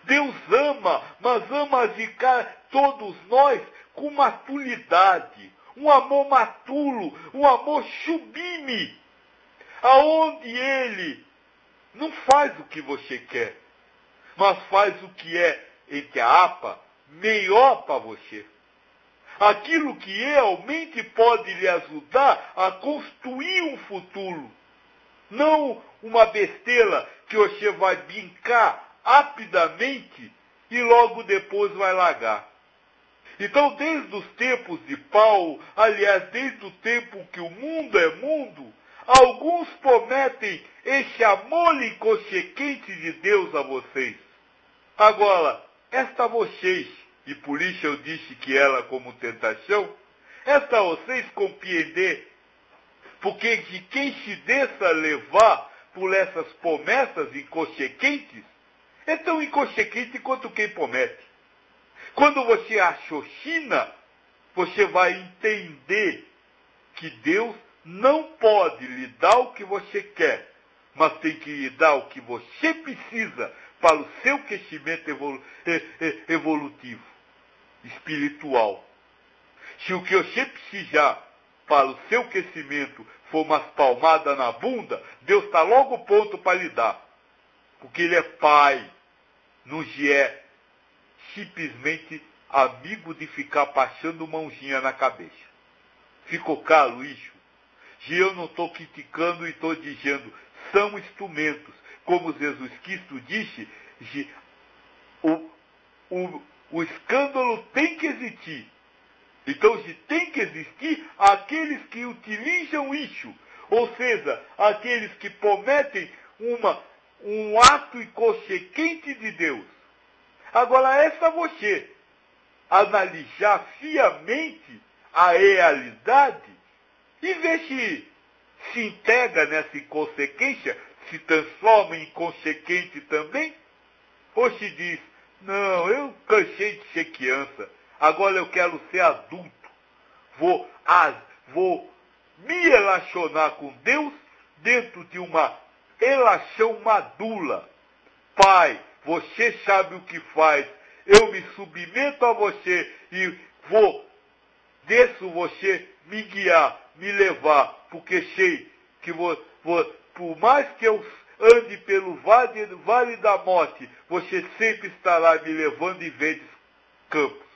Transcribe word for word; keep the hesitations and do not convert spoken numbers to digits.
Deus ama, mas ama de todos nós com maturidade, um amor matulo, um amor sublime, aonde Ele não faz o que você quer, mas faz o que é, entre a apa, melhor para você. Aquilo que realmente pode lhe ajudar a construir um futuro. Não uma besteira que você vai brincar rapidamente e logo depois vai largar. Então, desde os tempos de Paulo, aliás, desde o tempo que o mundo é mundo, alguns prometem esse amor inconsequente de Deus a vocês. Agora, esta vocês, e por isso eu disse que ela como tentação, esta vocês compreender, porque de quem se deixa levar por essas promessas inconsequentes, é tão inconsequente quanto quem promete. Quando você raciocina, você vai entender que Deus não pode lhe dar o que você quer, mas tem que lhe dar o que você precisa para o seu crescimento evolu evolutivo, espiritual. Se o que você precisar para o seu crescimento for umas palmadas na bunda, Deus está logo pronto para lhe dar. Porque Ele é Pai, não é simplesmente amigo de ficar passando mãozinha na cabeça. Ficou claro isso? E eu não estou criticando e estou dizendo, são instrumentos. Como Jesus Cristo disse, de, o, o, o escândalo tem que existir. Então, se tem que existir aqueles que utilizam isso, ou seja, aqueles que prometem uma, um ato inconsequente de Deus. Agora, essa você analisar friamente a realidade e ver se se integra nessa inconsequência, se transforma em inconsequente também, ou se diz, não, eu cansei de ser criança, agora eu quero ser adulto, vou, ah, vou me relacionar com Deus dentro de uma relação madura. Pai, você sabe o que faz, eu me submeto a você e vou, deixo você me guiar, me levar, porque sei que vou, vou, por mais que eu ande pelo vale, vale da morte, você sempre estará me levando em verdes campos.